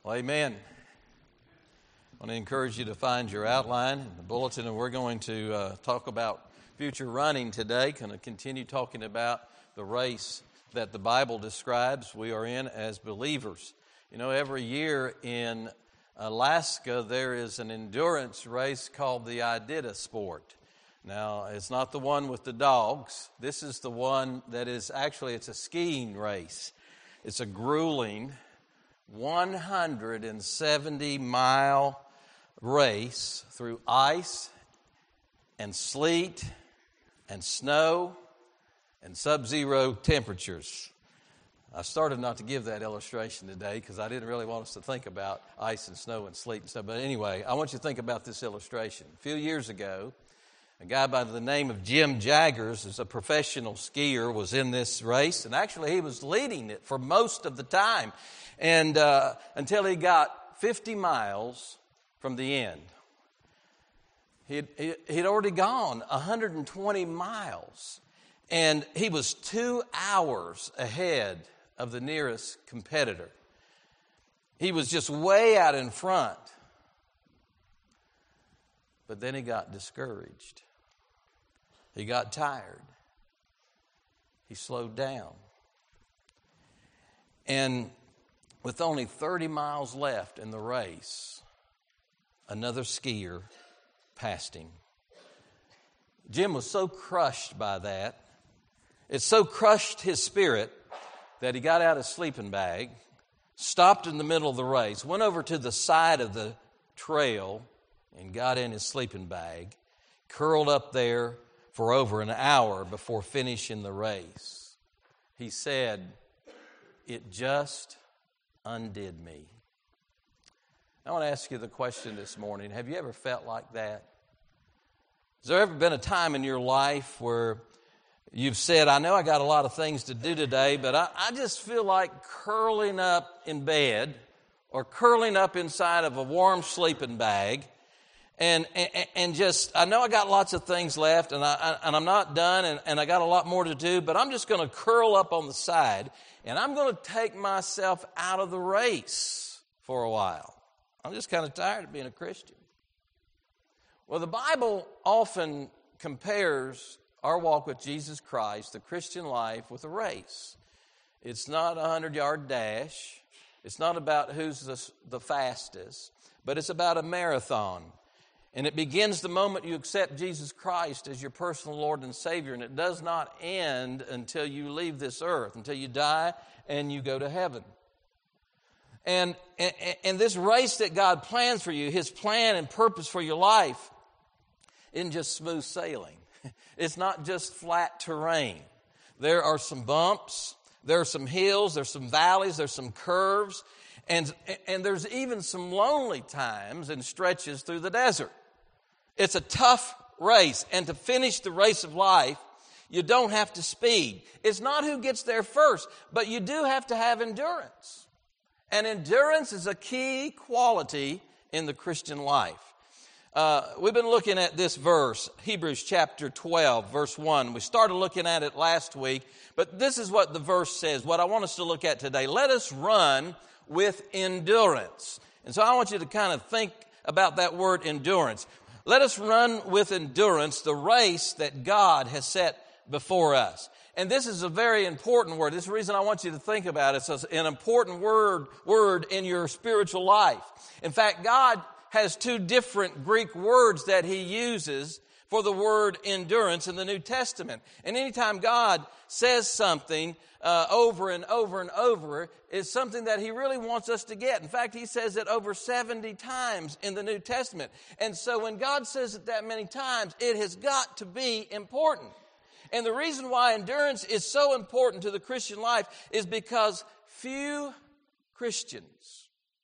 Well, amen. I want to encourage you to find your outline in the bulletin, and we're going to talk about future running today. Going to continue talking about the race that the Bible describes we are in as believers. You know, every year in Alaska there is an endurance race called the Iditarod. Now, it's not the one with the dogs. This is the one that is actually, it's a skiing race. It's a grueling 170-mile race through ice and sleet and snow and sub-zero temperatures. I started not to give that illustration today because I didn't really want us to think about ice and snow and sleet and stuff. But anyway, I want you to think about this illustration. A few years ago, a guy by the name of Jim Jaggers, who's a professional skier, was in this race. And actually, he was leading it for most of the time. And until he got 50 miles from the end. He'd already gone 120 miles. And he was 2 hours ahead of the nearest competitor. He was just way out in front. But then he got discouraged. He got tired. He slowed down. And with only 30 miles left in the race, another skier passed him. Jim was so crushed by that. It so crushed his spirit that he got out his sleeping bag, stopped in the middle of the race, went over to the side of the trail and got in his sleeping bag, curled up there for over an hour before finishing the race. He said, "It just undid me." I want to ask you the question this morning. Have you ever felt like that? Has there ever been a time in your life where you've said, I know I got a lot of things to do today, but I just feel like curling up in bed or curling up inside of a warm sleeping bag and just, I know I got lots of things left and I'm not done and I got a lot more to do, but I'm just going to curl up on the side and I'm going to take myself out of the race for a while. I'm just kind of tired of being a Christian. Well, the Bible often compares our walk with Jesus Christ, the Christian life, with a race. It's not a 100-yard dash. It's not about who's the fastest, but it's about a marathon. And it begins the moment you accept Jesus Christ as your personal Lord and Savior, and it does not end until you leave this earth, until you die and you go to heaven. And this race that God plans for you, His plan and purpose for your life, isn't just smooth sailing. It's not just flat terrain. There are some bumps, there are some hills, there's some valleys, there's some curves, and there's even some lonely times and stretches through the desert. It's a tough race, and to finish the race of life, you don't have to speed. It's not who gets there first, but you do have to have endurance. And endurance is a key quality in the Christian life. We've been looking at this verse, Hebrews chapter 12, verse 1. We started looking at it last week, but this is what the verse says, what I want us to look at today. Let us run with endurance. And so I want you to kind of think about that word endurance. Let us run with endurance the race that God has set before us. And this is a very important word. This is the reason I want you to think about it. It's an important word in your spiritual life. In fact, God has two different Greek words that He uses for the word endurance in the New Testament. And anytime God says something over and over and over, it's something that He really wants us to get. In fact, He says it over 70 times in the New Testament. And so when God says it that many times, it has got to be important. And the reason why endurance is so important to the Christian life is because few Christians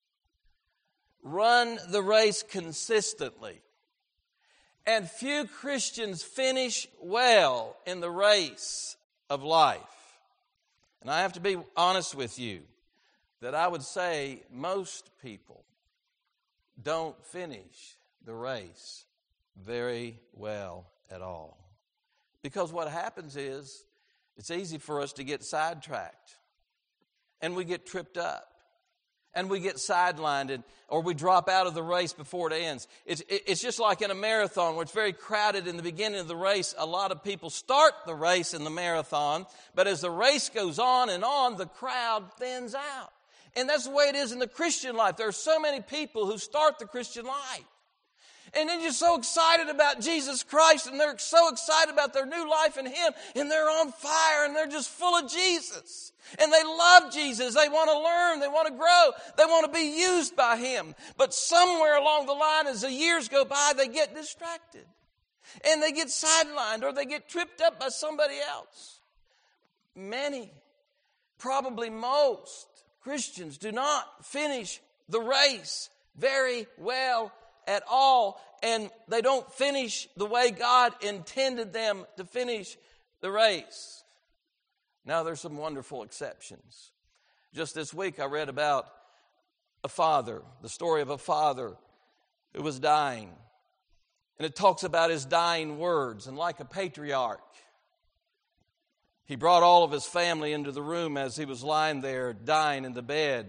run the race consistently. And few Christians finish well in the race of life. And I have to be honest with you that I would say most people don't finish the race very well at all. Because what happens is it's easy for us to get sidetracked and we get tripped up. and we get sidelined or we drop out of the race before it ends. It's just like in a marathon where it's very crowded in the beginning of the race. A lot of people start the race in the marathon, but as the race goes on and on, the crowd thins out. And that's the way it is in the Christian life. There are so many people who start the Christian life. And they're just so excited about Jesus Christ, and they're so excited about their new life in Him, and they're on fire, and they're just full of Jesus. And they love Jesus. They want to learn. They want to grow. They want to be used by Him. But somewhere along the line, as the years go by, they get distracted. And they get sidelined, or they get tripped up by somebody else. Many, probably most, Christians do not finish the race very well at all, and they don't finish the way God intended them to finish the race. Now, there's some wonderful exceptions. Just this week, I read about a father, the story of a father who was dying. And it talks about his dying words, and like a patriarch, he brought all of his family into the room as he was lying there dying in the bed.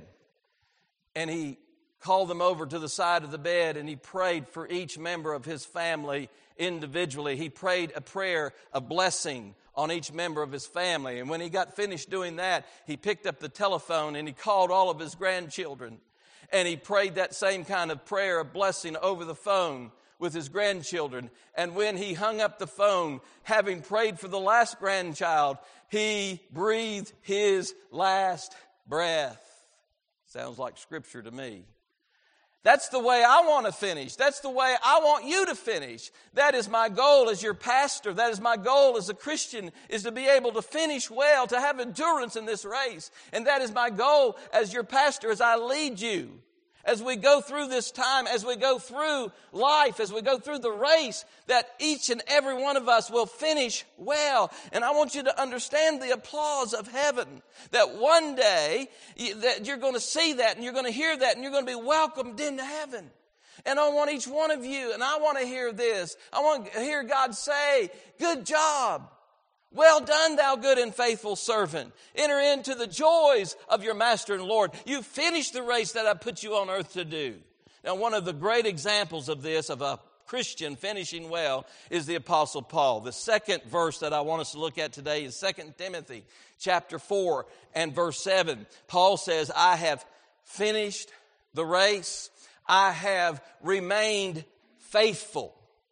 And he called them over to the side of the bed, and he prayed for each member of his family individually. He prayed a prayer of blessing on each member of his family. And when he got finished doing that, he picked up the telephone and he called all of his grandchildren. And he prayed that same kind of prayer of blessing over the phone with his grandchildren. And when he hung up the phone, having prayed for the last grandchild, he breathed his last breath. Sounds like Scripture to me. That's the way I want to finish. That's the way I want you to finish. That is my goal as your pastor. That is my goal as a Christian, is to be able to finish well, to have endurance in this race. And that is my goal as your pastor, as I lead you. As we go through this time, as we go through life, as we go through the race, that each and every one of us will finish well. And I want you to understand the applause of heaven. That one day, that you're going to see that, and you're going to hear that, and you're going to be welcomed into heaven. And I want each one of you, and I want to hear this. I want to hear God say, "Good job. Well done, thou good and faithful servant. Enter into the joys of your master and Lord. You finished the race that I put you on earth to do." Now, one of the great examples of this, of a Christian finishing well, is the Apostle Paul. The second verse that I want us to look at today is 2 Timothy chapter 4 and verse 7. Paul says, "I have finished the race. I have remained faithful."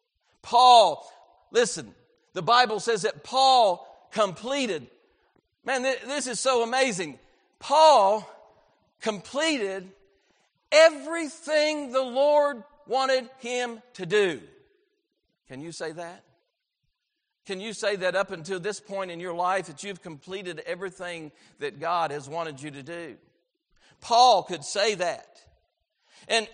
Paul, listen, the Bible says that Paul completed. Man, this is so amazing. Paul completed everything the Lord wanted him to do. Can you say that? Can you say that up until this point in your life that you've completed everything that God has wanted you to do? Paul could say that. And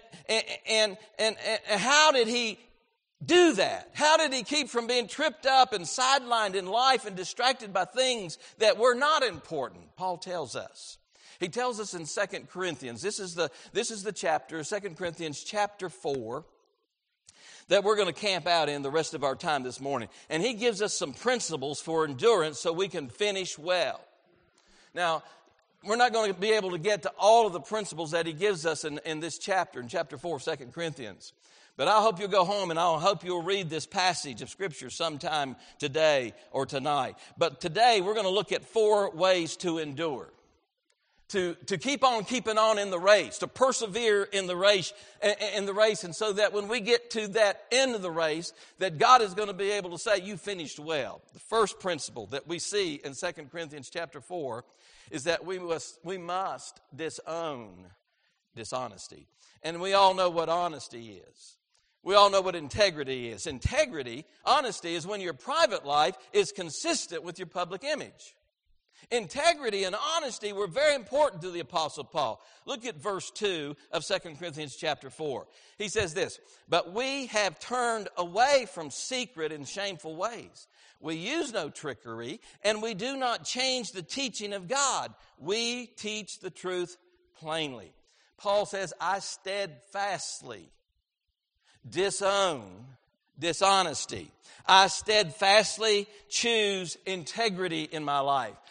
how did he do that? How did he keep from being tripped up and sidelined in life and distracted by things that were not important? Paul tells us. He tells us in 2 Corinthians, this is the chapter, 2 Corinthians chapter 4, that we're going to camp out in the rest of our time this morning. And he gives us some principles for endurance so we can finish well. Now, we're not going to be able to get to all of the principles that he gives us in this chapter, in chapter 4 of 2 Corinthians. But I hope you'll go home and I hope you'll read this passage of Scripture sometime today or tonight. But today we're going to look at 4 ways to endure. To keep on keeping on in the race, to persevere in the race, and so that when we get to that end of the race, that God is going to be able to say, "You finished well." The first principle that we see in 2 Corinthians chapter 4 is that we must disown dishonesty. And we all know what honesty is. We all know what integrity is. Honesty is when your private life is consistent with your public image. Integrity and honesty were very important to the Apostle Paul. Look at verse 2 of 2 Corinthians chapter 4. He says this, "But we have turned away from secret and shameful ways. We use no trickery, and we do not change the teaching of God. We teach the truth plainly." Paul says, "I steadfastly disown dishonesty. I steadfastly choose integrity in my life.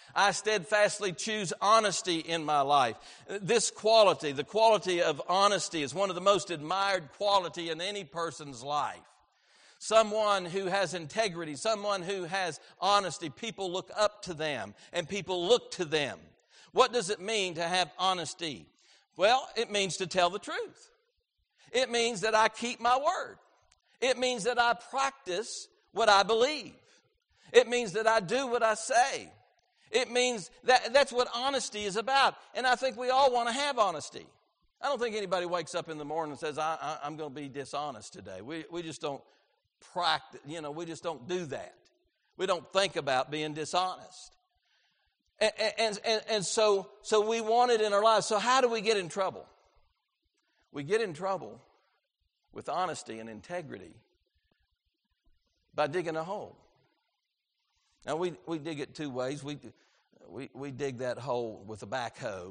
I steadfastly choose honesty in my life. This quality, the quality of honesty, is one of the most admired quality in any person's life. Someone who has integrity, someone who has honesty, people look up to them and people look to them. What does it mean to have honesty? Well, it means to tell the truth. It means that I keep my word. It means that I practice what I believe. It means that I do what I say. It means that's what honesty is about. And I think we all want to have honesty. I don't think anybody wakes up in the morning and says, I'm going to be dishonest today. We just don't practice, we just don't do that. We don't think about being dishonest. And so we want it in our lives. So how do we get in trouble? We get in trouble with honesty and integrity by digging a hole. Now, we dig it two ways. We dig that hole with a backhoe.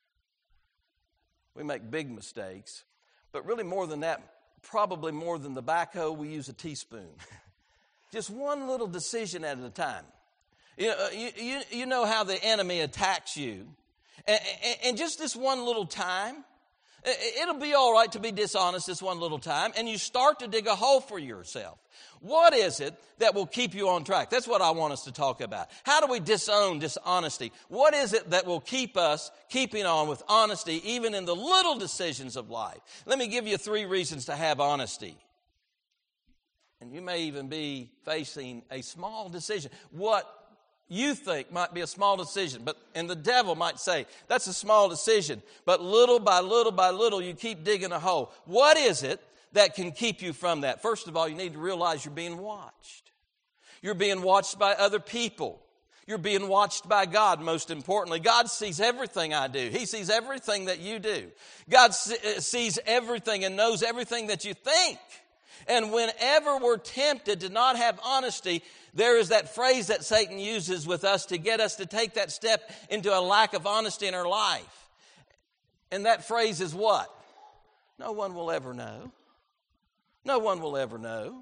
We make big mistakes. But really more than that, probably more than the backhoe, we use a teaspoon. Just one little decision at a time. You know how the enemy attacks you. And just this one little time, it'll be all right to be dishonest this one little time, and you start to dig a hole for yourself. What is it that will keep you on track? That's what I want us to talk about. How do we disown dishonesty? What is it that will keep us keeping on with honesty even in the little decisions of life? Let me give you 3 reasons to have honesty. And you may even be facing a small decision. What you think might be a small decision, and the devil might say, that's a small decision. But little by little by little, you keep digging a hole. What is it that can keep you from that? First of all, you need to realize you're being watched. You're being watched by other people. You're being watched by God, most importantly. God sees everything I do. He sees everything that you do. God sees everything and knows everything that you think. And whenever we're tempted to not have honesty, there is that phrase that Satan uses with us to get us to take that step into a lack of honesty in our life. And that phrase is what? No one will ever know. No one will ever know.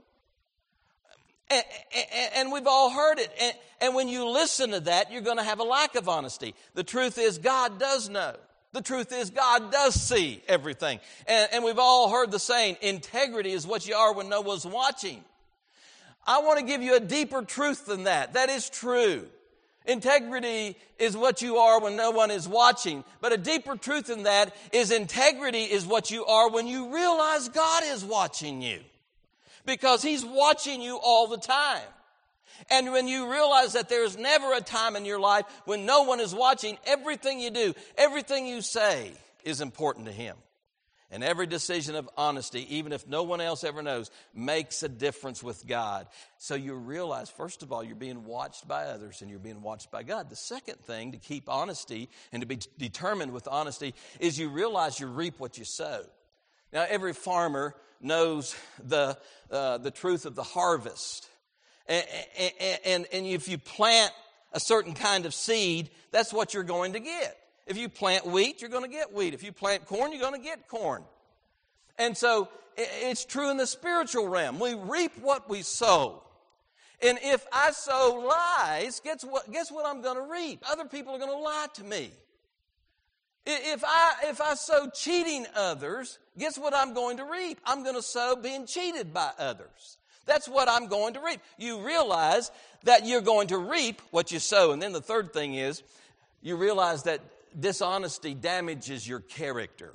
And we've all heard it. And when you listen to that, you're going to have a lack of honesty. The truth is God does know. The truth is God does see everything. And we've all heard the saying, integrity is what you are when no one's watching. I want to give you a deeper truth than that. That is true. Integrity is what you are when no one is watching. But a deeper truth than that is integrity is what you are when you realize God is watching you. Because He's watching you all the time. And when you realize that there's never a time in your life when no one is watching, everything you do, everything you say is important to Him. And every decision of honesty, even if no one else ever knows, makes a difference with God. So you realize, first of all, you're being watched by others and you're being watched by God. The second thing to keep honesty and to be determined with honesty is you realize you reap what you sow. Now, every farmer knows the truth of the harvest. And if you plant a certain kind of seed, that's what you're going to get. If you plant wheat, you're going to get wheat. If you plant corn, you're going to get corn. And so it's true in the spiritual realm. We reap what we sow. And if I sow lies, guess what I'm going to reap? Other people are going to lie to me. If I sow cheating others, guess what I'm going to reap? I'm going to sow being cheated by others. That's what I'm going to reap. You realize that you're going to reap what you sow. And then the third thing is, you realize that dishonesty damages your character.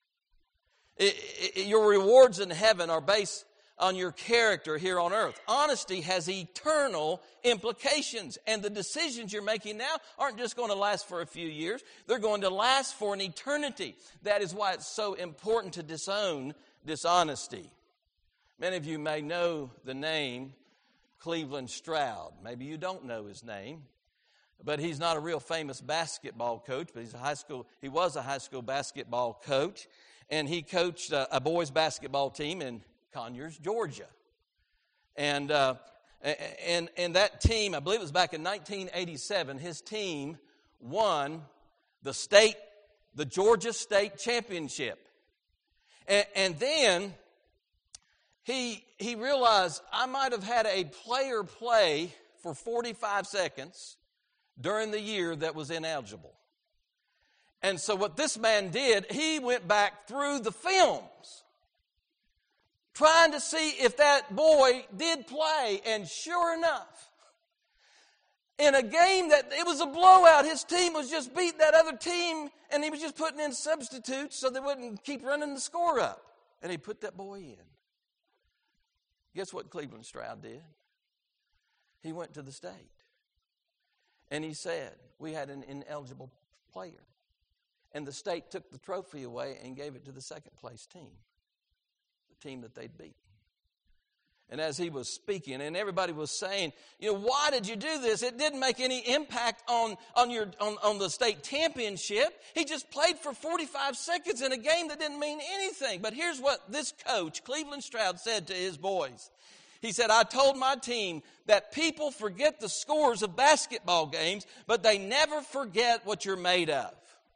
Your rewards in heaven are based on your character here on earth. Honesty has eternal implications. And the decisions you're making now aren't just going to last for a few years. They're going to last for an eternity. That is why it's so important to disown dishonesty. Many of you may know the name Cleveland Stroud. Maybe you don't know his name. But he's not a real famous basketball coach, but he was a high school basketball coach. And he coached a boys basketball team in Conyers, Georgia. And that team, I believe it was back in 1987, his team won the Georgia State Championship. And then he realized I might have had a player play for 45 seconds during the year that was ineligible. And so what this man did, he went back through the films trying to see if that boy did play. And sure enough, in a game that it was a blowout, his team was just beating that other team, and he was just putting in substitutes so they wouldn't keep running the score up. And he put that boy in. Guess what Cleveland Stroud did? He went to the state. And he said, we had an ineligible player. And the state took the trophy away and gave it to the second place team. The team that they'd beaten. And as he was speaking, and everybody was saying, why did you do this? It didn't make any impact on the state championship. He just played for 45 seconds in a game that didn't mean anything. But here's what this coach, Cleveland Stroud, said to his boys. He said, I told my team that people forget the scores of basketball games, but they never forget what you're made of.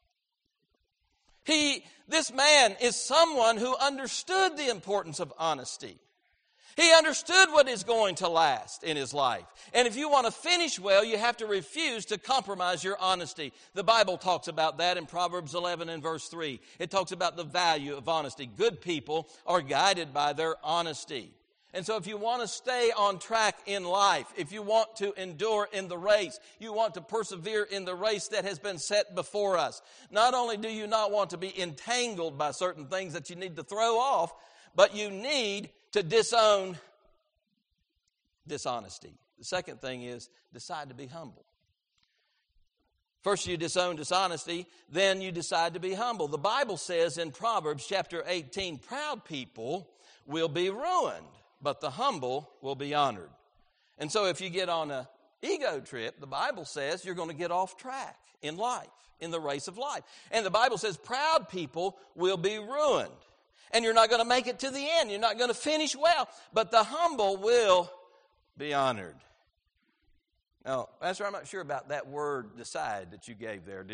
This man is someone who understood the importance of honesty. He understood what is going to last in his life. And if you want to finish well, you have to refuse to compromise your honesty. The Bible talks about that in Proverbs 11 and verse 3. It talks about the value of honesty. Good people are guided by their honesty. And so if you want to stay on track in life, if you want to endure in the race, you want to persevere in the race that has been set before us, not only do you not want to be entangled by certain things that you need to throw off, but you need to disown dishonesty. The second thing is decide to be humble. First you disown dishonesty, then you decide to be humble. The Bible says in Proverbs chapter 18, proud people will be ruined, but the humble will be honored. And so if you get on an ego trip, the Bible says you're going to get off track in life, in the race of life. And the Bible says proud people will be ruined. And you're not going to make it to the end. You're not going to finish well. But the humble will be honored. Now, Pastor, I'm not sure about that word decide that you gave there.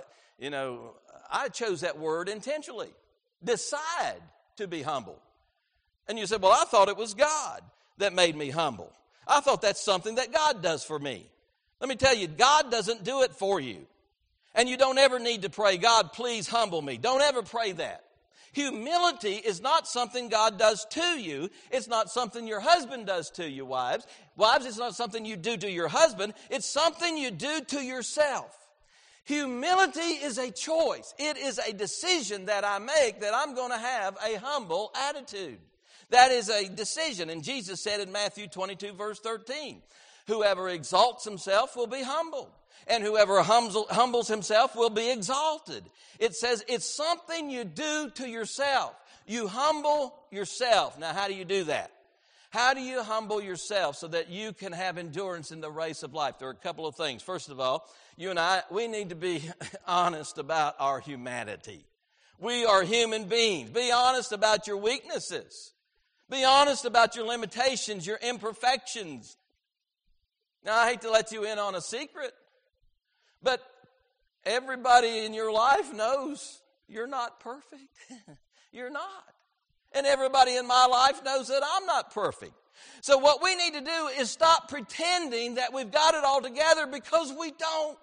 I chose that word intentionally. Decide to be humble. And you said, well, I thought it was God that made me humble. I thought that's something that God does for me. Let me tell you, God doesn't do it for you. And you don't ever need to pray, God, please humble me. Don't ever pray that. Humility is not something God does to you. It's not something your husband does to you, wives. Wives, it's not something you do to your husband. It's something you do to yourself. Humility is a choice. It is a decision that I make that I'm going to have a humble attitude. That is a decision. And Jesus said in Matthew 22, verse 13, whoever exalts himself will be humbled. And whoever humbles himself will be exalted. It says it's something you do to yourself. You humble yourself. Now, how do you do that? How do you humble yourself so that you can have endurance in the race of life? There are a couple of things. First of all, you and I, we need to be honest about our humanity. We are human beings. Be honest about your weaknesses. Be honest about your limitations, your imperfections. Now, I hate to let you in on a secret, but everybody in your life knows you're not perfect. You're not. And everybody in my life knows that I'm not perfect. So what we need to do is stop pretending that we've got it all together, because we don't.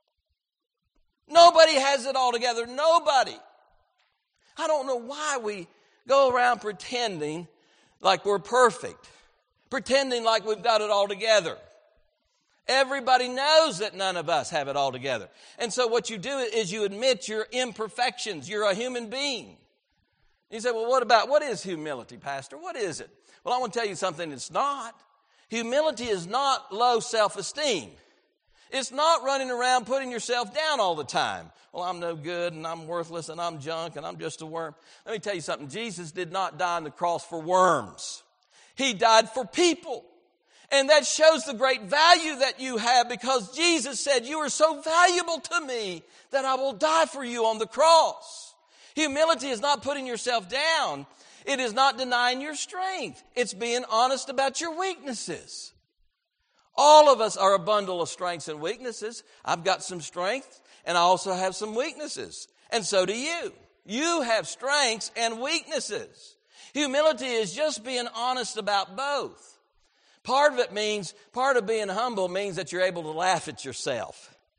Nobody has it all together. Nobody. I don't know why we go around pretending like we're perfect. Pretending like we've got it all together. Everybody knows that none of us have it all together. And so what you do is you admit your imperfections. You're a human being. You say, well, what is humility, Pastor? What is it? Well, I want to tell you something it's not. Humility is not low self-esteem. It's not running around putting yourself down all the time. Well, I'm no good, and I'm worthless, and I'm junk, and I'm just a worm. Let me tell you something. Jesus did not die on the cross for worms. He died for people. And that shows the great value that you have, because Jesus said, you are so valuable to me that I will die for you on the cross. Humility is not putting yourself down. It is not denying your strength. It's being honest about your weaknesses. All of us are a bundle of strengths and weaknesses. I've got some strength, and I also have some weaknesses. And so do you. You have strengths and weaknesses. Humility is just being honest about both. Part of being humble means that you're able to laugh at yourself.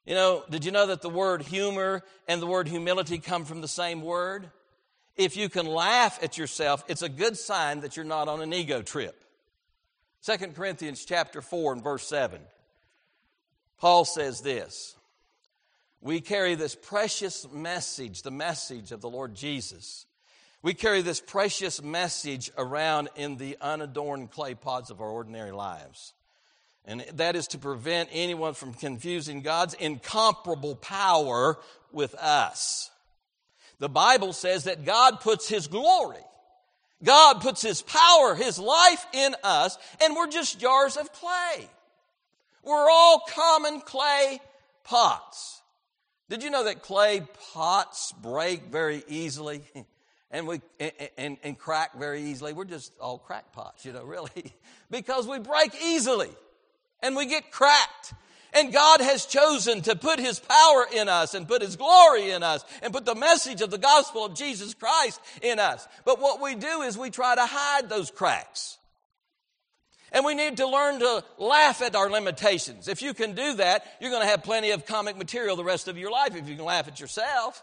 You know, did you know that the word humor and the word humility come from the same word? If you can laugh at yourself, it's a good sign that you're not on an ego trip. 2 Corinthians chapter 4 and verse 7. Paul says this, we carry this precious message, the message of the Lord Jesus. We carry this precious message around in the unadorned clay pots of our ordinary lives. And that is to prevent anyone from confusing God's incomparable power with us. The Bible says that God puts His glory, God puts His power, His life in us, and we're just jars of clay. We're all common clay pots. Did you know that clay pots break very easily and crack very easily? We're just all crackpots, really, because we break easily and we get cracked. And God has chosen to put His power in us and put His glory in us and put the message of the gospel of Jesus Christ in us. But what we do is we try to hide those cracks. And we need to learn to laugh at our limitations. If you can do that, you're going to have plenty of comic material the rest of your life if you can laugh at yourself.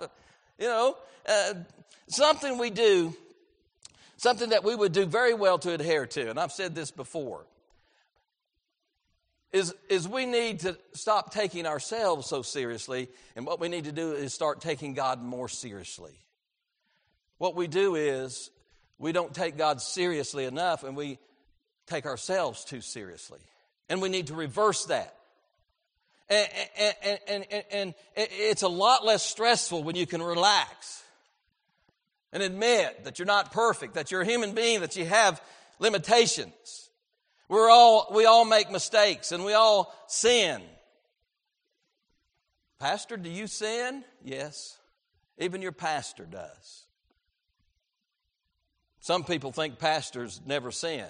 Something we do, something that we would do very well to adhere to, and I've said this before, is we need to stop taking ourselves so seriously, and what we need to do is start taking God more seriously. What we do is we don't take God seriously enough, and we take ourselves too seriously. And we need to reverse that. And it's a lot less stressful when you can relax and admit that you're not perfect, that you're a human being, that you have limitations. We all make mistakes and we all sin. Pastor, do you sin? Yes. Even your pastor does. Some people think pastors never sin.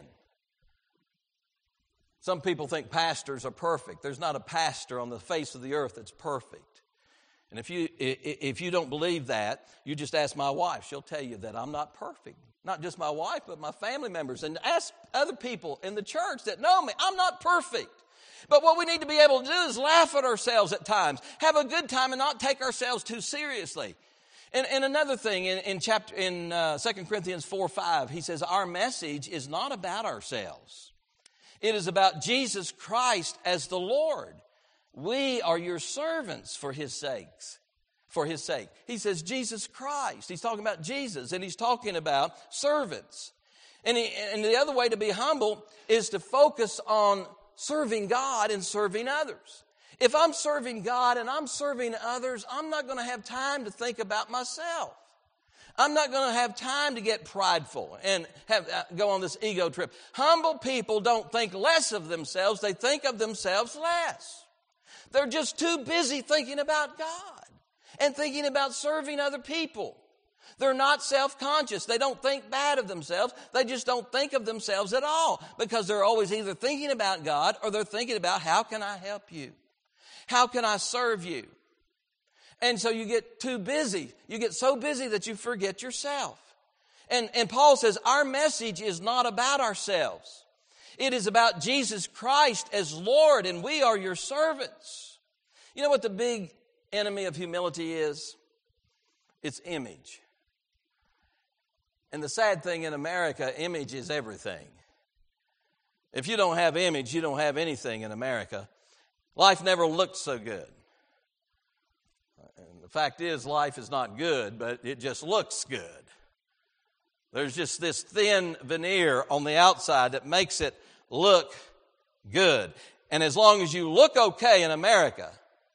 Some people think pastors are perfect. There's not a pastor on the face of the earth that's perfect. And if you don't believe that, you just ask my wife. She'll tell you that I'm not perfect. Not just my wife, but my family members. And ask other people in the church that know me. I'm not perfect. But what we need to be able to do is laugh at ourselves at times. Have a good time and not take ourselves too seriously. And another thing, in 2 Corinthians 4:5, he says, our message is not about ourselves. It is about Jesus Christ as the Lord. We are your servants for His sakes. For His sake. He says Jesus Christ. He's talking about Jesus, and he's talking about servants. And the other way to be humble is to focus on serving God and serving others. If I'm serving God and I'm serving others, I'm not going to have time to think about myself. I'm not going to have time to get prideful and go on this ego trip. Humble people don't think less of themselves. They think of themselves less. They're just too busy thinking about God and thinking about serving other people. They're not self-conscious. They don't think bad of themselves. They just don't think of themselves at all because they're always either thinking about God or they're thinking about how can I help you? How can I serve you? And so you get too busy. You get so busy that you forget yourself. And Paul says our message is not about ourselves. It is about Jesus Christ as Lord, and we are your servants. You know what the big enemy of humility is? It's image. And the sad thing in America, image is everything. If you don't have image, you don't have anything in America. Life never looked so good. And the fact is, life is not good, but it just looks good. There's just this thin veneer on the outside that makes it look good. And as long as you look okay in America,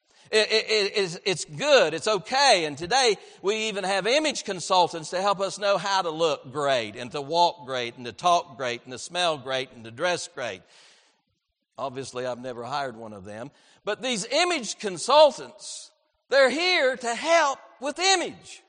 it's good, it's okay. And today we even have image consultants to help us know how to look great and to walk great and to talk great and to smell great and to dress great. Obviously, I've never hired one of them. But these image consultants, they're here to help with image.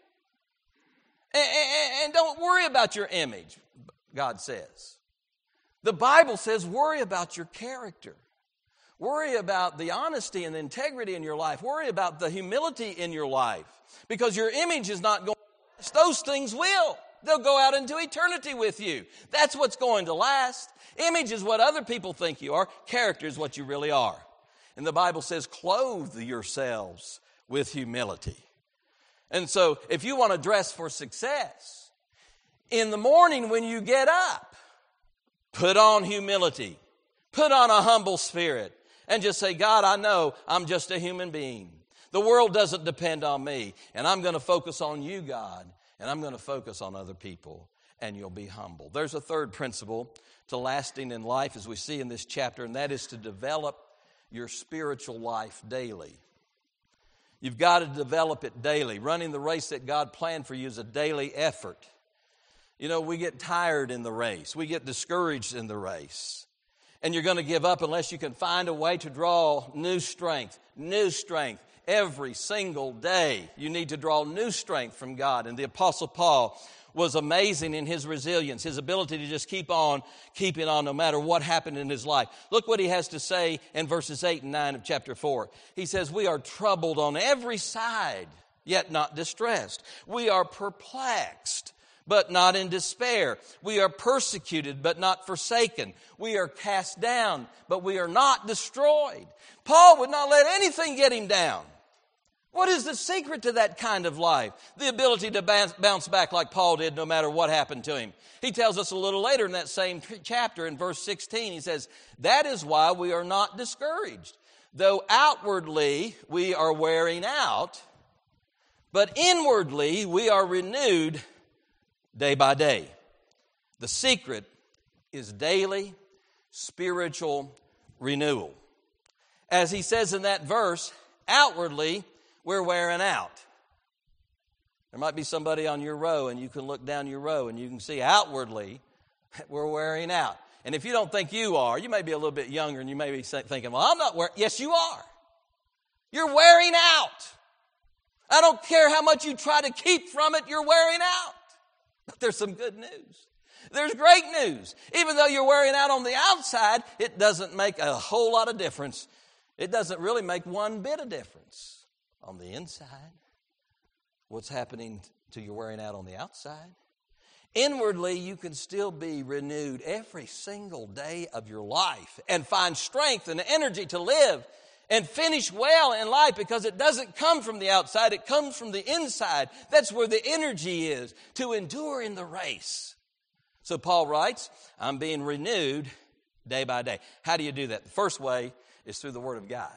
And don't worry about your image, God says. The Bible says worry about your character. Worry about the honesty and the integrity in your life. Worry about the humility in your life. Because your image is not going to last. Those things will. They'll go out into eternity with you. That's what's going to last. Image is what other people think you are. Character is what you really are. And the Bible says, clothe yourselves with humility. And so if you want to dress for success, in the morning when you get up, put on humility. Put on a humble spirit. And just say, God, I know I'm just a human being. The world doesn't depend on me. And I'm going to focus on you, God. And I'm going to focus on other people. And you'll be humble. There's a third principle to lasting in life, as we see in this chapter, and that is to develop your spiritual life daily. You've got to develop it daily. Running the race that God planned for you is a daily effort. You know, we get tired in the race. We get discouraged in the race. And you're going to give up unless you can find a way to draw new strength. New strength. Every single day you need to draw new strength from God. And the Apostle Paul was amazing in his resilience, his ability to just keep on keeping on no matter what happened in his life. Look what he has to say in verses 8 and 9 of chapter 4. He says, we are troubled on every side, yet not distressed. We are perplexed, but not in despair. We are persecuted, but not forsaken. We are cast down, but we are not destroyed. Paul would not let anything get him down. What is the secret to that kind of life? The ability to bounce back like Paul did no matter what happened to him. He tells us a little later in that same chapter in verse 16, he says, that is why we are not discouraged. Though outwardly we are wearing out, but inwardly we are renewed day by day. The secret is daily spiritual renewal. As he says in that verse, outwardly we're wearing out. There might be somebody on your row, and you can look down your row and you can see outwardly we're wearing out. And if you don't think you are, you may be a little bit younger and you may be thinking, well, I'm not wearing. Yes, you are. You're wearing out. I don't care how much you try to keep from it, you're wearing out. But there's some good news. There's great news. Even though you're wearing out on the outside, it doesn't make a whole lot of difference. It doesn't really make one bit of difference on the inside. What's happening to you wearing out on the outside? Inwardly, you can still be renewed every single day of your life and find strength and energy to live and finish well in life, because it doesn't come from the outside, it comes from the inside. That's where the energy is, to endure in the race. So Paul writes, I'm being renewed day by day. How do you do that? The first way is through the Word of God.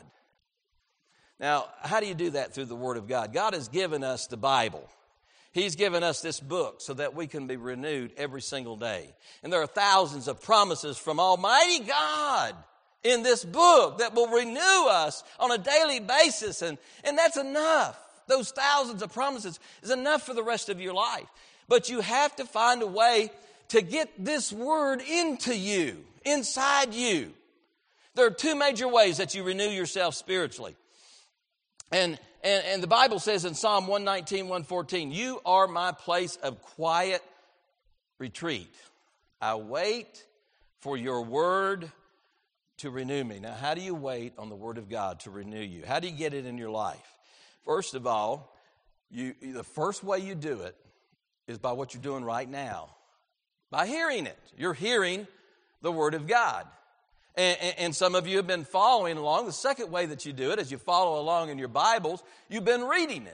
Now, how do you do that? Through the Word of God. God has given us the Bible. He's given us this book so that we can be renewed every single day. And there are thousands of promises from Almighty God in this book that will renew us on a daily basis. And that's enough. Those thousands of promises is enough for the rest of your life. But you have to find a way to get this Word into you, inside you. There are two major ways that you renew yourself spiritually. And the Bible says in Psalm 119, 114, you are my place of quiet retreat. I wait for your word to renew me. Now, how do you wait on the Word of God to renew you? How do you get it in your life? First of all, the first way you do it is by what you're doing right now. By hearing it. You're hearing the Word of God. And some of you have been following along. The second way that you do it, as you follow along in your Bibles, you've been reading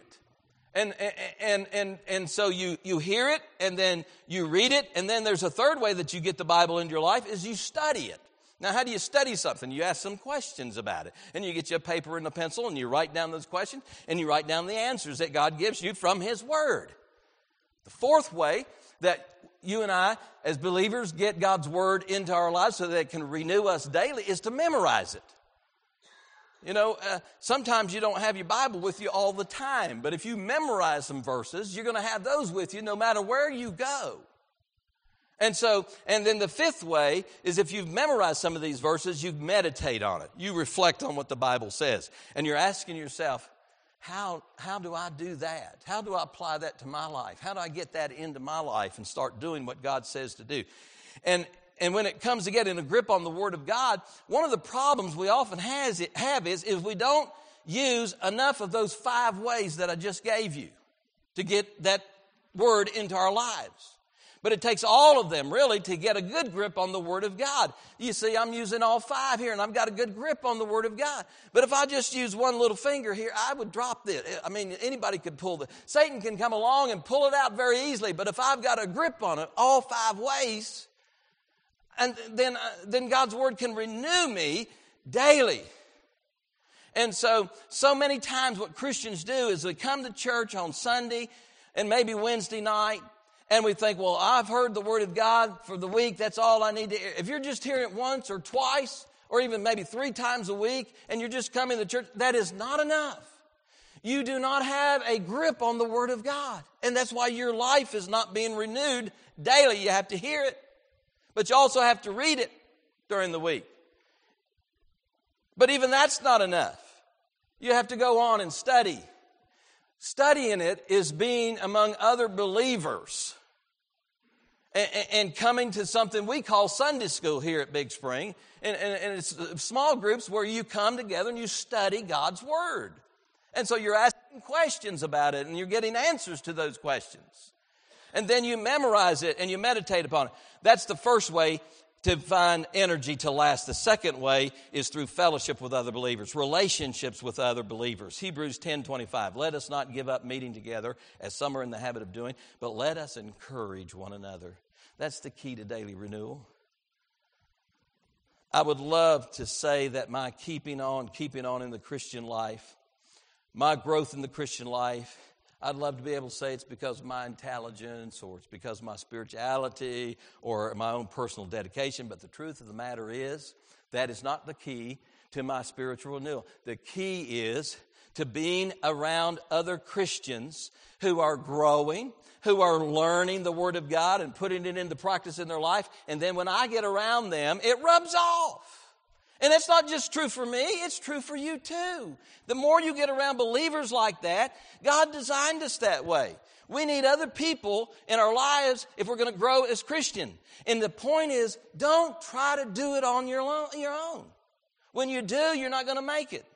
it. And so you hear it, and then you read it, and then there's a third way that you get the Bible into your life, is you study it. Now, how do you study something? You ask some questions about it. And you get you a paper and a pencil, and you write down those questions, and you write down the answers that God gives you from His Word. The fourth way that you and I, as believers, get God's Word into our lives so that it can renew us daily is to memorize it. You know, sometimes you don't have your Bible with you all the time, but if you memorize some verses, you're going to have those with you no matter where you go. And then the fifth way is, if you've memorized some of these verses, you meditate on it. You reflect on what the Bible says. And you're asking yourself, how do I do that? How do I apply that to my life? How do I get that into my life and start doing what God says to do? And when it comes to getting a grip on the Word of God, one of the problems we often have is we don't use enough of those 5 ways that I just gave you to get that Word into our lives. But it takes all of them, really, to get a good grip on the Word of God. You see, I'm using all 5 here, and I've got a good grip on the Word of God. But if I just use one little finger here, I would drop it. I mean, anybody could pull Satan can come along and pull it out very easily. But if I've got a grip on it all 5 ways, and then God's Word can renew me daily. And so many times what Christians do is they come to church on Sunday and maybe Wednesday night, and we think, well, I've heard the Word of God for the week. That's all I need to hear. If you're just hearing it once or twice or even maybe 3 times a week and you're just coming to church, that is not enough. You do not have a grip on the Word of God. And that's why your life is not being renewed daily. You have to hear it, but you also have to read it during the week. But even that's not enough. You have to go on and study. Studying it is being among other believers and coming to something we call Sunday school here at Big Spring. And it's small groups where you come together and you study God's Word. And so you're asking questions about it and you're getting answers to those questions. And then you memorize it and you meditate upon it. That's the first way to find energy to last. The second way is through fellowship with other believers, relationships with other believers. Hebrews 10:25, let us not give up meeting together as some are in the habit of doing, but let us encourage one another. That's the key to daily renewal. I would love to say that my keeping on in the Christian life, my growth in the Christian life, I'd love to be able to say it's because of my intelligence or it's because of my spirituality or my own personal dedication. But the truth of the matter is that is not the key to my spiritual renewal. The key is to being around other Christians who are growing, who are learning the Word of God and putting it into practice in their life. And then when I get around them, it rubs off. And it's not just true for me, it's true for you too. The more you get around believers like that, God designed us that way. We need other people in our lives if we're going to grow as Christian. And the point is, don't try to do it on your own. When you do, you're not going to make it.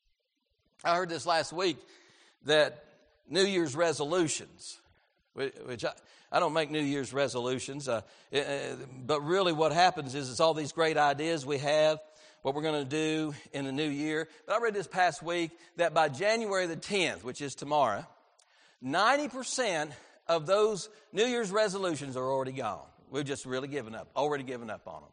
I heard this last week that New Year's resolutions, which I don't make New Year's resolutions, but really what happens is it's all these great ideas we have, what we're going to do in the new year. But I read this past week that by January the 10th, which is tomorrow, 90% of those New Year's resolutions are already gone. We've just really already given up on them.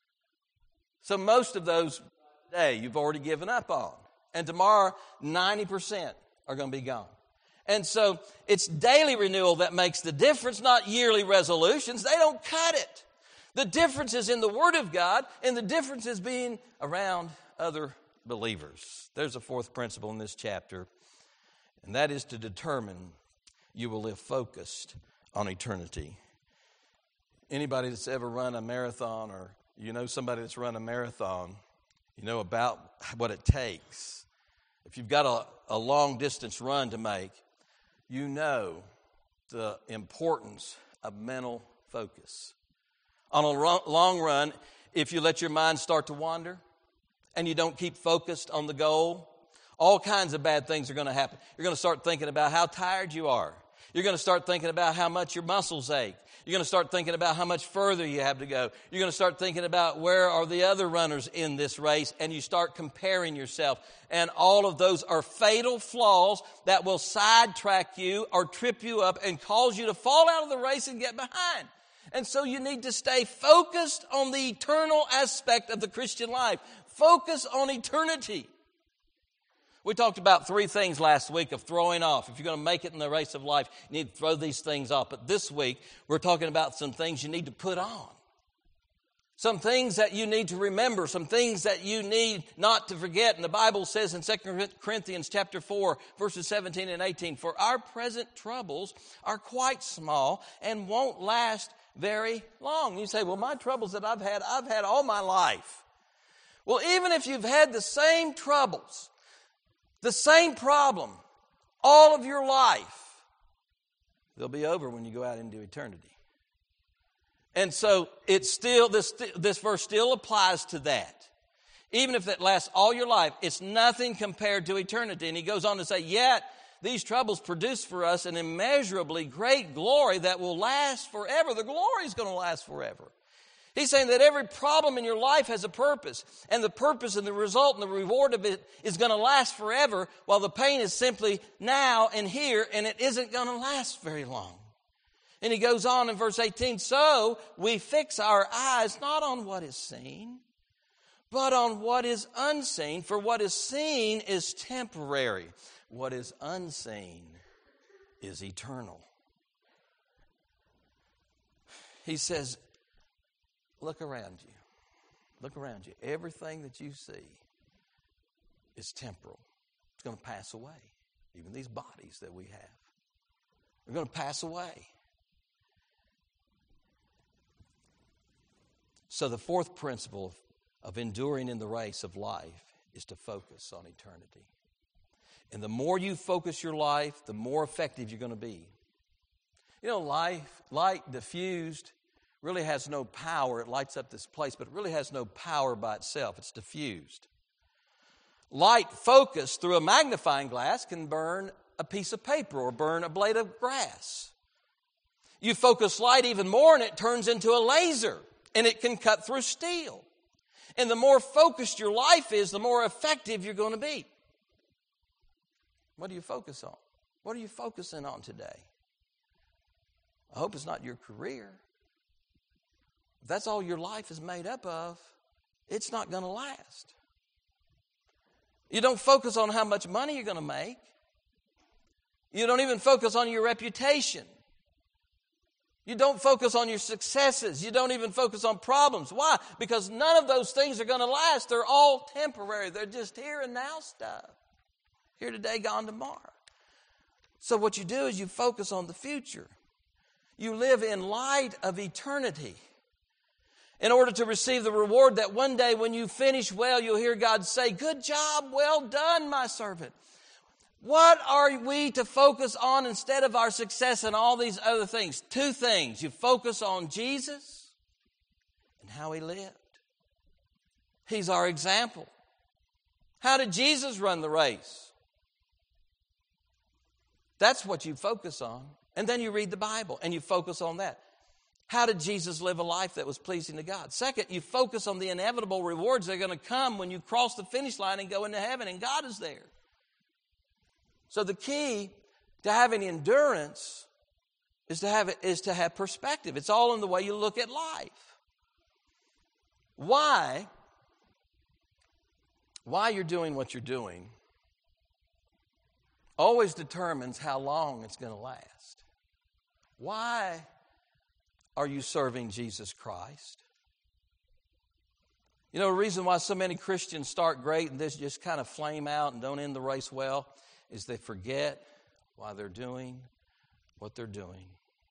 So most of those today you've already given up on. And tomorrow, 90% are going to be gone. And so it's daily renewal that makes the difference, not yearly resolutions. They don't cut it. The difference is in the Word of God, and the difference is being around other believers. There's a 4th principle in this chapter, and that is to determine you will live focused on eternity. Anybody that's ever run a marathon, or you know somebody that's run a marathon, you know about what it takes. If you've got a long distance run to make, you know the importance of mental focus. On a long run, if you let your mind start to wander and you don't keep focused on the goal, all kinds of bad things are going to happen. You're going to start thinking about how tired you are. You're going to start thinking about how much your muscles ache. You're going to start thinking about how much further you have to go. You're going to start thinking about where are the other runners in this race, and you start comparing yourself. And all of those are fatal flaws that will sidetrack you or trip you up and cause you to fall out of the race and get behind. And so you need to stay focused on the eternal aspect of the Christian life. Focus on eternity. We talked about 3 things last week of throwing off. If you're going to make it in the race of life, you need to throw these things off. But this week, we're talking about some things you need to put on. Some things that you need to remember. Some things that you need not to forget. And the Bible says in 2 Corinthians chapter 4, verses 17 and 18, for our present troubles are quite small and won't last very long. You say, well, my troubles that I've had all my life. Well, even if you've had the same troubles, the same problem all of your life, they'll be over when you go out into eternity. And so it's still this verse still applies to that. Even if that lasts all your life, it's nothing compared to eternity. And he goes on to say, yet these troubles produce for us an immeasurably great glory that will last forever. The glory is going to last forever. He's saying that every problem in your life has a purpose, and the purpose and the result and the reward of it is going to last forever, while the pain is simply now and here, and it isn't going to last very long. And he goes on in verse 18, so we fix our eyes not on what is seen, but on what is unseen. For what is seen is temporary. What is unseen is eternal. He says, look around you. Look around you. Everything that you see is temporal. It's going to pass away. Even these bodies that we have. They're going to pass away. So the fourth principle of enduring in the race of life is to focus on eternity. And the more you focus your life, the more effective you're going to be. You know, light diffused really has no power. It lights up this place, but it really has no power by itself. It's diffused. Light focused through a magnifying glass can burn a piece of paper or burn a blade of grass. You focus light even more and it turns into a laser, and it can cut through steel. And the more focused your life is, the more effective you're going to be. What do you focus on? What are you focusing on today? I hope it's not your career. If that's all your life is made up of, it's not going to last. You don't focus on how much money you're going to make. You don't even focus on your reputation. You don't focus on your successes. You don't even focus on problems. Why? Because none of those things are going to last. They're all temporary. They're just here and now stuff. Here today, gone tomorrow. So what you do is you focus on the future. You live in light of eternity in order to receive the reward that one day when you finish well, you'll hear God say, good job, well done, my servant. What are we to focus on instead of our success and all these other things? Two things. You focus on Jesus and how He lived. He's our example. How did Jesus run the race? That's what you focus on. And then you read the Bible and you focus on that. How did Jesus live a life that was pleasing to God? Second, you focus on the inevitable rewards that are going to come when you cross the finish line and go into heaven and God is there. So the key to having endurance is to have perspective. It's all in the way you look at life. Why you're doing what you're doing always determines how long it's going to last. Why are you serving Jesus Christ? You know, the reason why so many Christians start great and this just kind of flame out and don't end the race well is they forget why they're doing what they're doing.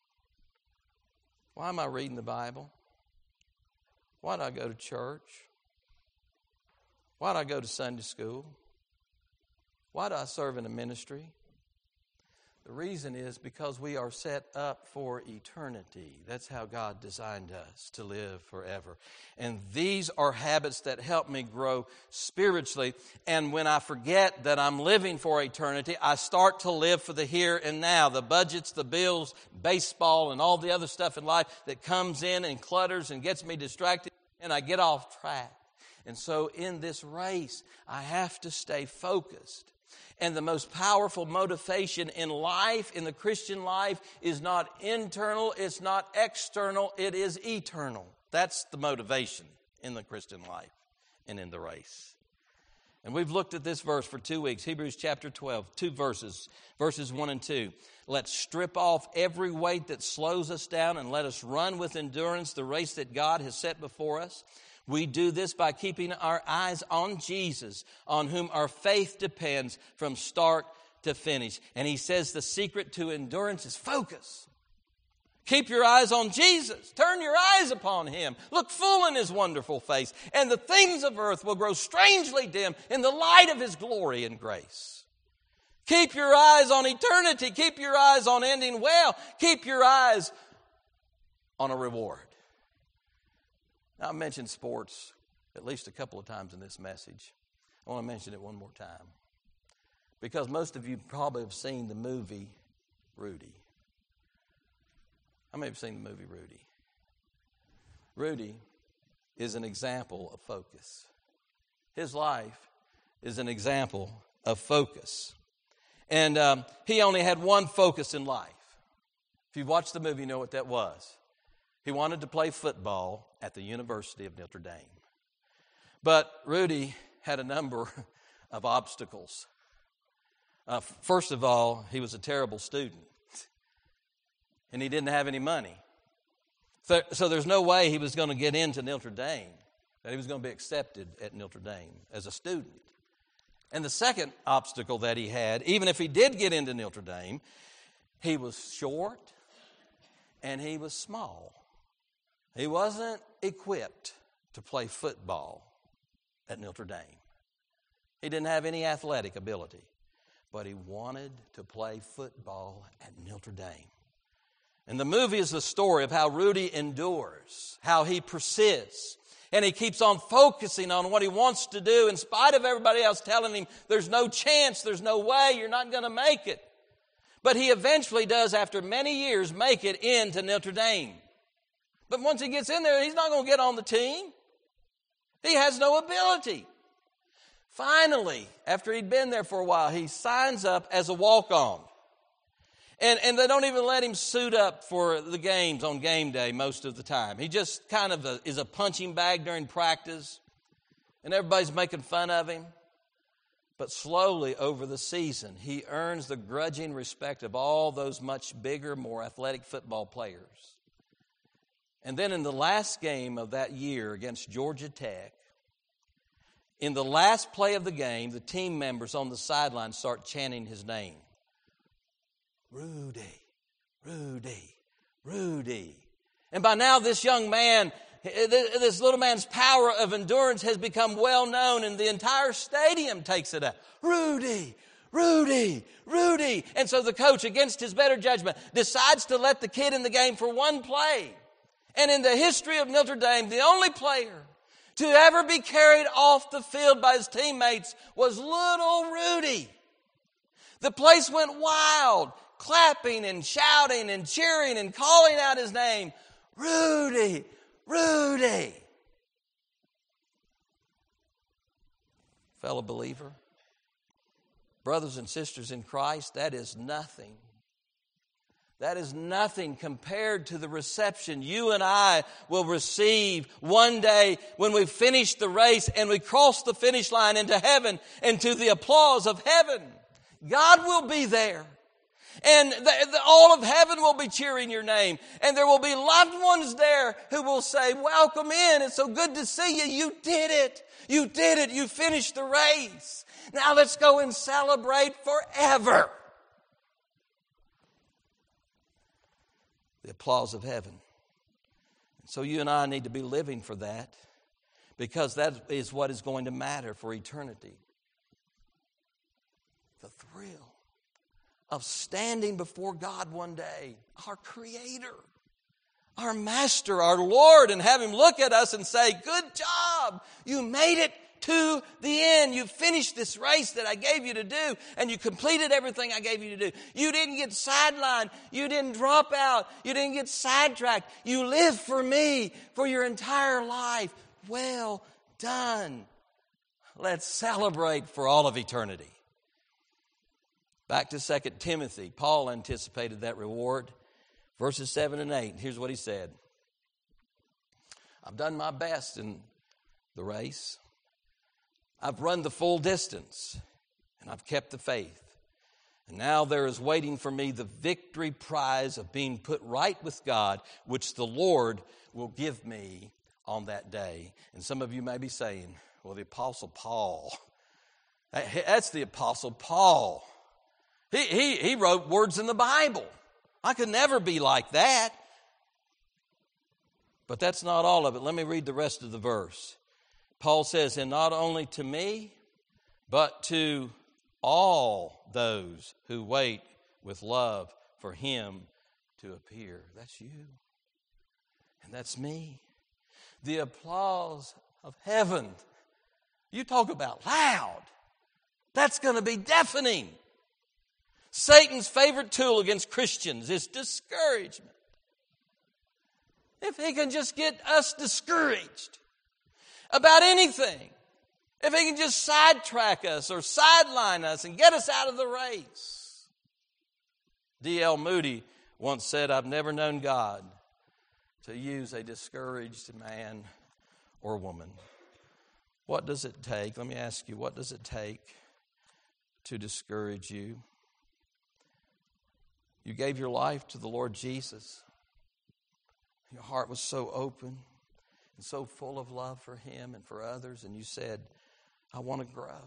Why am I reading the Bible? Why do I go to church? Why do I go to Sunday school? Why do I serve in a ministry? The reason is because we are set up for eternity. That's how God designed us to live forever. And these are habits that help me grow spiritually. And when I forget that I'm living for eternity, I start to live for the here and now. The budgets, the bills, baseball, and all the other stuff in life that comes in and clutters and gets me distracted, and I get off track. And so in this race, I have to stay focused. And the most powerful motivation in life, in the Christian life, is not internal, it's not external, it is eternal. That's the motivation in the Christian life and in the race. And we've looked at this verse for 2 weeks, Hebrews chapter 12, 2 verses 1 and 2. Let's strip off every weight that slows us down and let us run with endurance the race that God has set before us. We do this by keeping our eyes on Jesus, on whom our faith depends from start to finish. And he says the secret to endurance is focus. Keep your eyes on Jesus. Turn your eyes upon Him. Look full in His wonderful face. And the things of earth will grow strangely dim in the light of His glory and grace. Keep your eyes on eternity. Keep your eyes on ending well. Keep your eyes on a reward. Now, I mentioned sports at least a couple of times in this message. I want to mention it one more time. because most of you probably have seen the movie Rudy. How many have seen the movie Rudy? Rudy is an example of focus. His life is an example of focus. And he only had one focus in life. If you've watched the movie, you know what that was. He wanted to play football at the University of Notre Dame. But Rudy had a number of obstacles. First of all, he was a terrible student. And he didn't have any money. So there's no way he was going to get into Notre Dame, that he was going to be accepted at Notre Dame as a student. And the second obstacle that he had, even if he did get into Notre Dame, he was short and he was small. He wasn't equipped to play football at Notre Dame. He didn't have any athletic ability, but he wanted to play football at Notre Dame. And the movie is the story of how Rudy endures, how he persists, and he keeps on focusing on what he wants to do in spite of everybody else telling him there's no chance, there's no way, you're not going to make it. But he eventually does, after many years, make it into Notre Dame. But once he gets in there, he's not going to get on the team. He has no ability. Finally, after he'd been there for a while, he signs up as a walk-on. And they don't even let him suit up for the games on game day most of the time. He just kind of is a punching bag during practice, and everybody's making fun of him. But slowly over the season, he earns the grudging respect of all those much bigger, more athletic football players. And then in the last game of that year against Georgia Tech, in the last play of the game, the team members on the sideline start chanting his name. Rudy, Rudy, Rudy. And by now this young man, this little man's power of endurance has become well known, and the entire stadium takes it up. Rudy, Rudy, Rudy. And so the coach, against his better judgment, decides to let the kid in the game for one play. And in the history of Notre Dame, the only player to ever be carried off the field by his teammates was little Rudy. The place went wild, clapping and shouting and cheering and calling out his name, Rudy, Rudy. Fellow believer, brothers and sisters in Christ, that is nothing. That is nothing compared to the reception you and I will receive one day when we finish the race and we cross the finish line into heaven and to the applause of heaven. God will be there. And all of heaven will be cheering your name. And there will be loved ones there who will say, welcome in. It's so good to see you. You did it. You did it. You finished the race. Now let's go and celebrate forever. The applause of heaven. So you and I need to be living for that, because that is what is going to matter for eternity. The thrill of standing before God one day, our Creator, our Master, our Lord, and have Him look at us and say, good job, you made it to the end. You finished this race that I gave you to do, and you completed everything I gave you to do. You didn't get sidelined. You didn't drop out. You didn't get sidetracked. You lived for me for your entire life. Well done. Let's celebrate for all of eternity. Back to 2 Timothy. Paul anticipated that reward. Verses 7 and 8. Here's what he said. I've done my best in the race. I've run the full distance, and I've kept the faith. And now there is waiting for me the victory prize of being put right with God, which the Lord will give me on that day. And some of you may be saying, well, the Apostle Paul. That's the Apostle Paul. He wrote words in the Bible. I could never be like that. But that's not all of it. Let me read the rest of the verse. Paul says, and not only to me, but to all those who wait with love for Him to appear. That's you. And that's me. The applause of heaven. You talk about loud. That's going to be deafening. Satan's favorite tool against Christians is discouragement. If he can just get us discouraged about anything, if he can just sidetrack us or sideline us and get us out of the race. D.L. Moody once said, "I've never known God to use a discouraged man or woman." What does it take? Let me ask you, what does it take to discourage you? You gave your life to the Lord Jesus. Your heart was so open and so full of love for Him and for others, and you said, "I want to grow.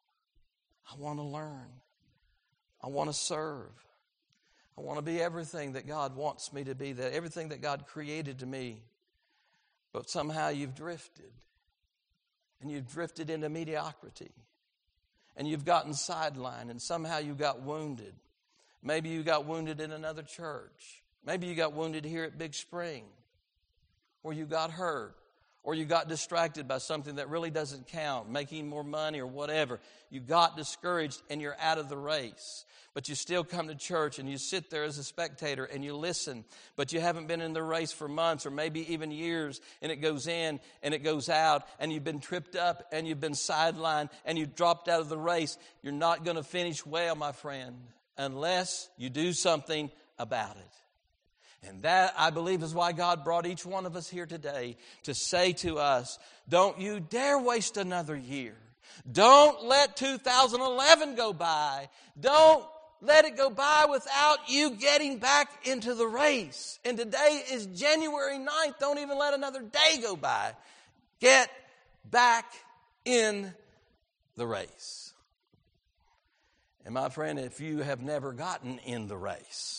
I want to learn. I want to serve. I want to be everything that God wants me to be, that everything that God created to me." But somehow you've drifted. And you've drifted into mediocrity. And you've gotten sidelined, and somehow you got wounded. Maybe you got wounded in another church. Maybe you got wounded here at Big Spring. Or you got hurt. Or you got distracted by something that really doesn't count, making more money or whatever. You got discouraged and you're out of the race. But you still come to church and you sit there as a spectator and you listen. But you haven't been in the race for months or maybe even years. And it goes in and it goes out. And you've been tripped up and you've been sidelined and you've dropped out of the race. You're not going to finish well, my friend, unless you do something about it. And that, I believe, is why God brought each one of us here today to say to us, don't you dare waste another year. Don't let 2011 go by. Don't let it go by without you getting back into the race. And today is January 9th. Don't even let another day go by. Get back in the race. And my friend, if you have never gotten in the race,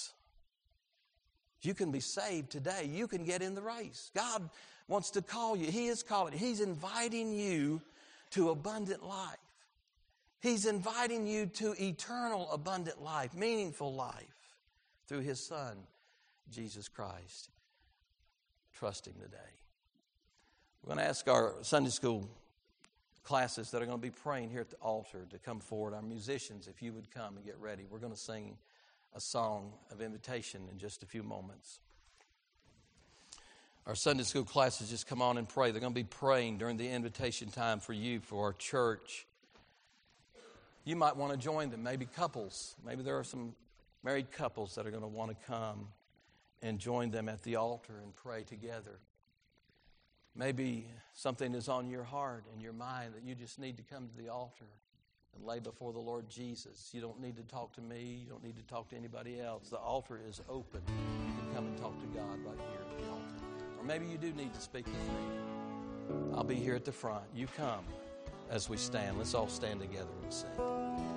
you can be saved today. You can get in the race. God wants to call you. He is calling. He's inviting you to abundant life. He's inviting you to eternal abundant life, meaningful life through His Son, Jesus Christ. Trust Him today. We're going to ask our Sunday school classes that are going to be praying here at the altar to come forward. Our musicians, if you would come and get ready. We're going to sing a song of invitation in just a few moments. Our Sunday school classes, just come on and pray. They're going to be praying during the invitation time for you, for our church. You might want to join them, maybe couples. Maybe there are some married couples that are going to want to come and join them at the altar and pray together. Maybe something is on your heart and your mind that you just need to come to the altar and lay before the Lord Jesus. You don't need to talk to me. You don't need to talk to anybody else. The altar is open. You can come and talk to God right here at the altar. Or maybe you do need to speak with me. I'll be here at the front. You come as we stand. Let's all stand together and sing.